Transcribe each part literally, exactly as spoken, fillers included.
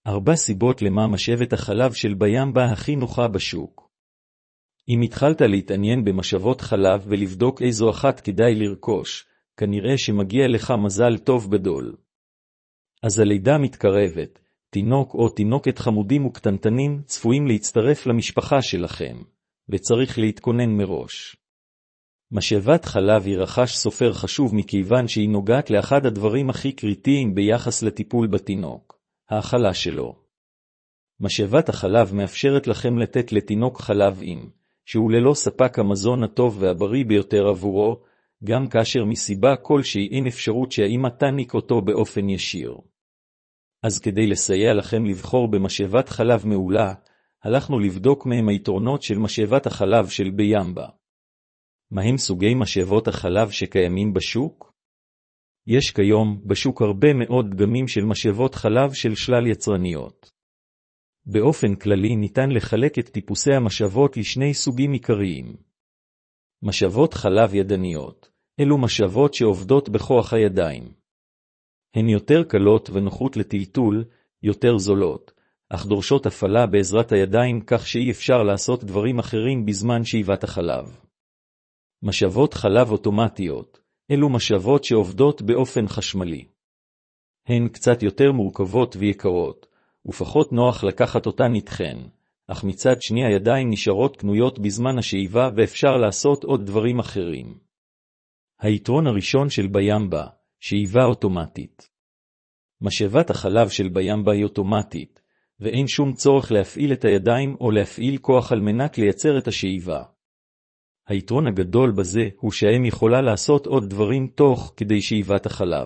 ארבע סיבות למה משאבת החלב של בימבה הכי נוחה בשוק. אם התחלת להתעניין במשאבות חלב ולבדוק איזו אחת כדאי לרכוש, כנראה שמגיע לך מזל טוב גדול. אז הלידה מתקרבת, תינוק או תינוקת חמודים וקטנטנים צפויים להצטרף למשפחה שלכם, וצריך להתכונן מראש. משאבת חלב היא רכש סופר חשוב מכיוון שהיא נוגעת לאחד הדברים הכי קריטיים ביחס לטיפול בתינוק, האכלה שלו. משאבת החלב מאפשרת לכם לתת לתינוק חלב עם, שהוא ללא ספק המזון הטוב והבריא ביותר עבורו, גם כאשר מסיבה כלשהי אין אפשרות שהאמא תעניק אותו באופן ישיר. אז כדי לסייע לכם לבחור במשאבת חלב מעולה, הלכנו לבדוק מהם היתרונות של משאבת החלב של בימבה. מהם סוגי משאבות החלב שקיימים בשוק? יש כיום בשוק הרבה מאוד דגמים של משאבות חלב של שלל יצרניות. באופן כללי ניתן לחלק את טיפוסי המשאבות לשני סוגים עיקריים. משאבות חלב ידניות, אלו משאבות שעובדות בכוח הידיים. הן יותר קלות ונוחות לטלטול, יותר זולות, אך דורשות הפעלה בעזרת הידיים כך שאי אפשר לעשות דברים אחרים בזמן שאיבת החלב. משאבות חלב אוטומטיות, אלו משאבות שעובדות באופן חשמלי. הן קצת יותר מורכבות ויקרות, ופחות נוח לקחת אותן איתכן, אך מצד שני הידיים נשארות קנויות בזמן השאיבה ואפשר לעשות עוד דברים אחרים. היתרון הראשון של בימבה, שאיבה אוטומטית. משאבת החלב של בימבה היא אוטומטית, ואין שום צורך להפעיל את הידיים או להפעיל כוח על מנת לייצר את השאיבה. היתרון הגדול בזה הוא שהאם יכולה לעשות עוד דברים תוך כדי שאיבת החלב.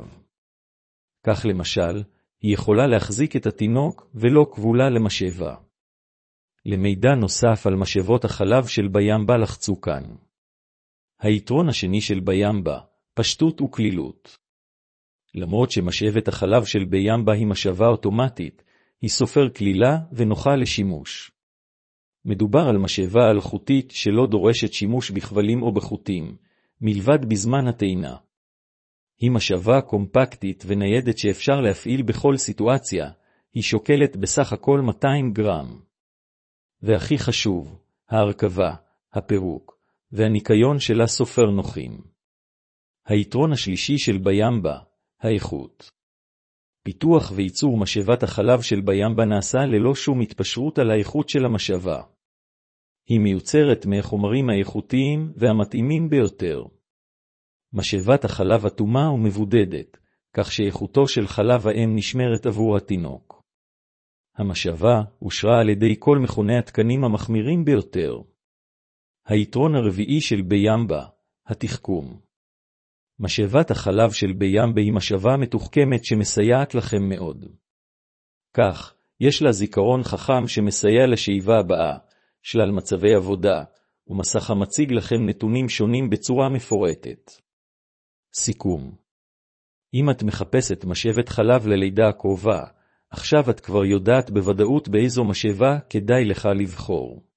כך למשל, היא יכולה להחזיק את התינוק ולא כבולה למשאבה. למידע נוסף על משאבות החלב של בימבה לחצו כאן. היתרון השני של בימבה, פשטות וכלילות. למרות שמשאבת החלב של בימבה היא משאבה אוטומטית, היא סופר כלילה ונוחה לשימוש. מדובר על משאבה אלחוטית שלא דורשת שימוש בכבלים או בחוטים, מלבד בזמן הטעינה. היא משאבה קומפקטית וניידת שאפשר להפעיל בכל סיטואציה, היא שוקלת בסך הכל מאתיים גרם. והכי חשוב, ההרכבה, הפירוק, והניקיון שלה סופר נוחים. היתרון השלישי של בימבה, האיכות. פיתוח וייצור משאבת החלב של בימבה נעשה ללא שום התפשרות על האיכות של המשאבה. היא מיוצרת מהחומרים האיכותיים והמתאימים ביותר. משאבת החלב אטומה ומבודדת, כך שאיכותו של חלב האם נשמרת עבור התינוק. המשאבה אושרה על ידי כל מכוני התקנים המחמירים ביותר. היתרון הרביעי של בימבה, התחכום. משאבת החלב של בימבה היא משאבה מתוחכמת שמסייעת לכם מאוד. כך, יש לה זיכרון חכם שמסייע לשאיבה הבאה, שלל מצבי עבודה, ומסך המציג לכם נתונים שונים בצורה מפורטת. סיכום. אם את מחפשת משאבת חלב ללידה הקרובה, עכשיו את כבר יודעת בוודאות באיזו משאבה כדאי לך לבחור.